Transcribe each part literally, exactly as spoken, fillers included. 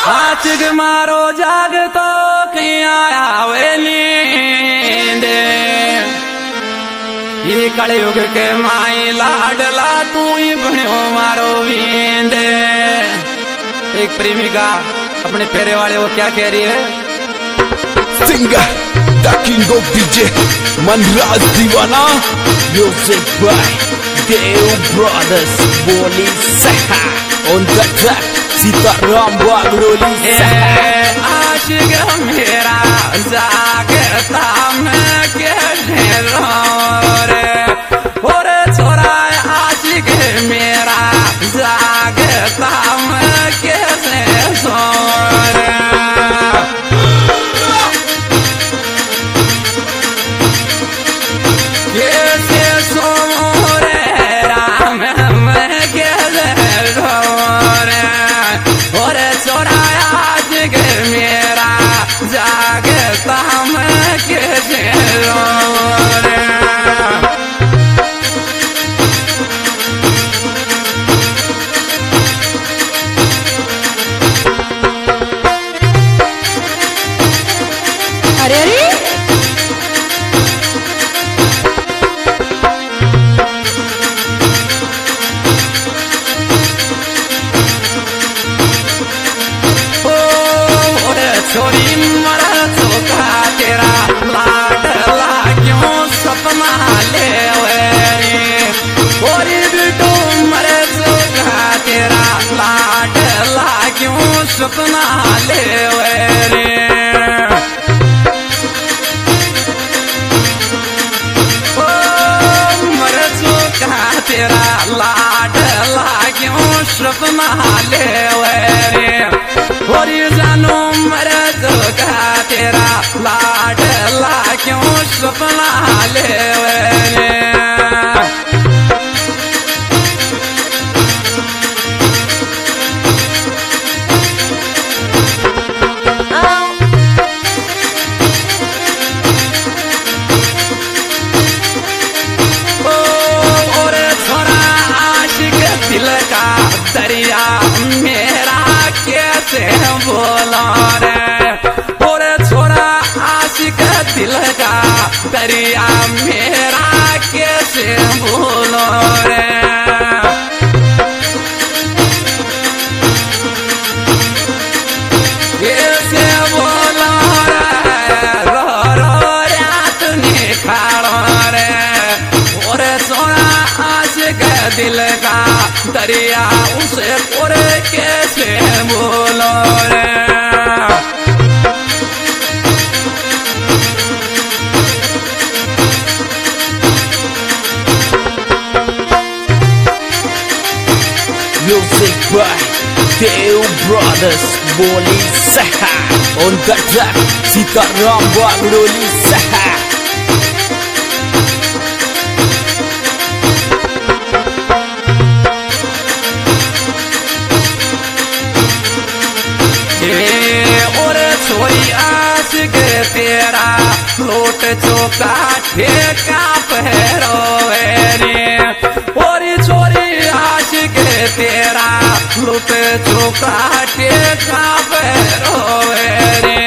आशिक मारो जागतो किया आवे नींद ये कलयुग के माई लाडला तू ही बनो मारो वींद। एक प्रेमिका अपने फेरे वाले को क्या कह रही है? Singer the king of DJ Manraj Deewana, music by Dev brothers बोली सहा on the track Sitaram Bagdoli. आशिक मेरा जागता मैं कैसे रहूं रे, ओरे छोरा आशिक मेरा जागता मैं कैसे सोऊं रे। कैसे सोऊं रे राम मैं कैसे सोऊं रे, ओरे छोरा आशिक मेरा जागता मैं कैसे रहूं रे। अरे अरे छोरी मरा चौका तेरा लाडला क्यों सपना ले रे, छोरी बिटू मरे चौका तेरा लाडला क्यों सपना ले रे। ओ मरे चौका तेरा लाडला क्यों सपना ले रे, छोरी जानो मरे चौका तेरा लाडला क्यों सपना ले रे। ओ ओरे छोरा आशिक दिल का दरिया मेरा कैसे बोला रे, ओरे छोरा आशिक दिल का दरिया मेरा कैसे बोलो रे। कैसे बोलो रे रो रो रात निखारो रे, ओरे छोरा आशिक दिल का दरिया उसे ओरे कैसे बोलो रे। म्यूजिक बाय देव ब्रदर्स बोली सहा on the track Sitaram Bagdoli सहा। ओरे छोरी आशिक तेरा लोट चौका ठेका पहरो रे, ओरी छोरी आशिक तेरा लोट चौका ठेका पहरो रे।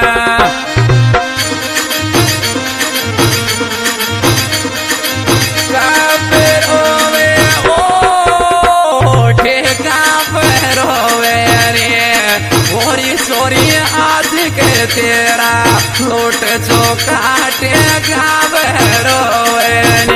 छोरी आशिक तेरा लोट चौका टेका बहरो रे।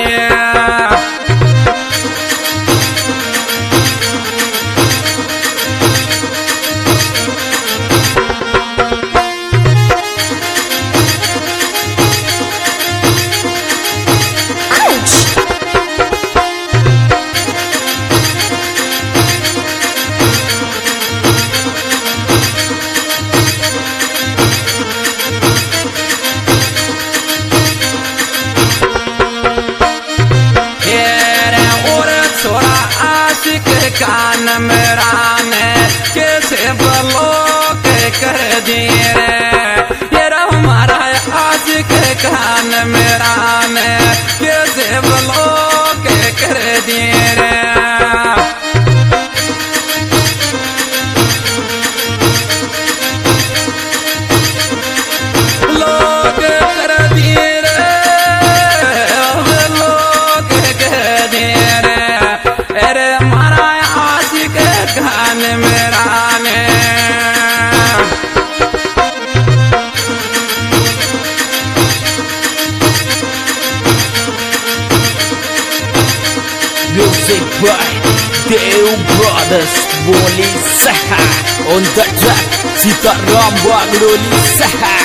कान मेरा ने कैसे ब्लॉक कर दिए रे, ये हमारा आशिक कान मेरा ने कैसे ब्लॉक कर दिए रे। by Deo Brothers Boli Saha. On the track Sitaram Bagloli Saha.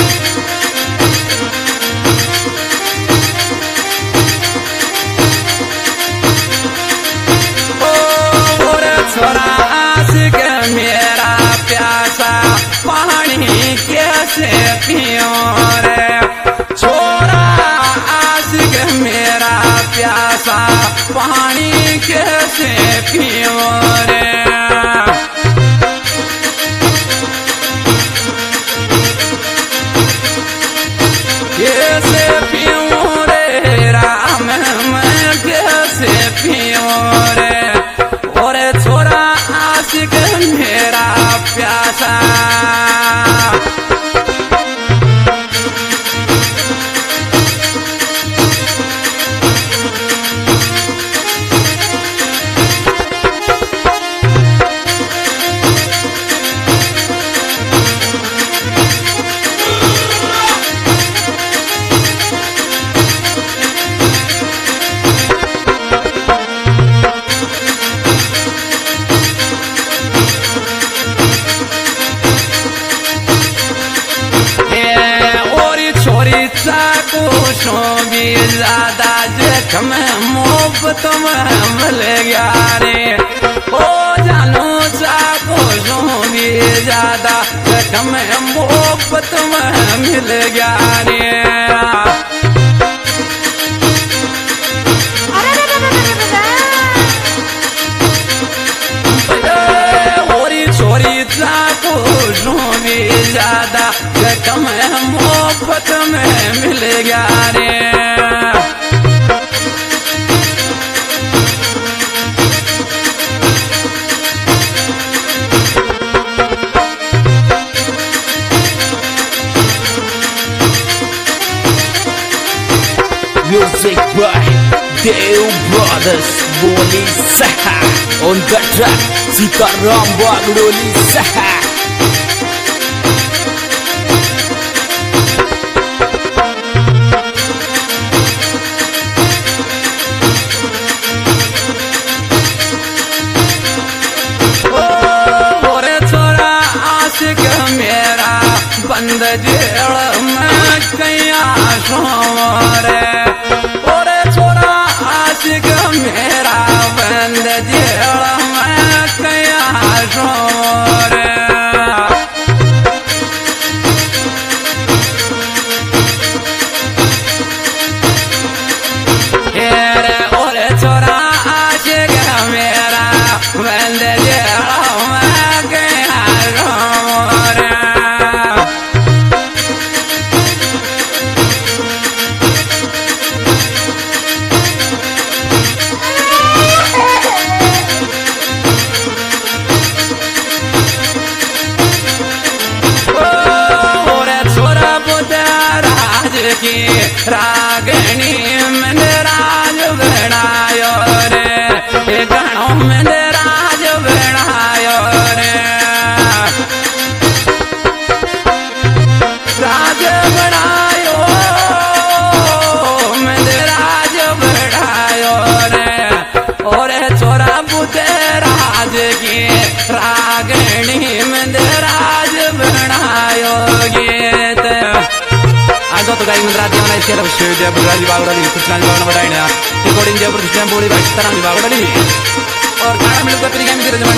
छोरा आशिक मेरा प्यासा पानी कैसे पियो रे, छोरा आशिक मेरा प्यासा पानी कैसे पियो रे। कैसे पियो रे राम मैं कैसे पियो रे, आशिक मेरा प्यासा। कोशों भी ज्यादा जख्म मुफ्त में मिल गया रे, ओ जानो सा कोशों भी ज्यादा जख्म मुफ्त में मिल गया रे। कोशों भी ज्यादा जख्म मुफ्त में मिल गया रे। Music by Deo Brothers Boli Saha. On the track Sitaram Bagloli Saha. मेरा बंद जेल में कैया सोरे, और छोरा आशिक मेरा बंद जेल में कैया सोरे। और छोरा आशिक मेरा बंद जेल में कैया सोरे। की रागणी मैंने राज बनायो रे, गणों मैंने राज बनायो रे। राज बनायो मैंने राज बनायो रे, और छोरा बुते राज की रागणी मैंने राज बनायो गीत। तो गाई मंदरा दिया ना इसके रब शिव जय बुराली बागड़ली कुछ ना बागड़ बढ़ाई ना रिकॉर्डिंग जय प्रतिष्ठा बोली भाई तरह बागड़ली और गाना मिलकर तरीके में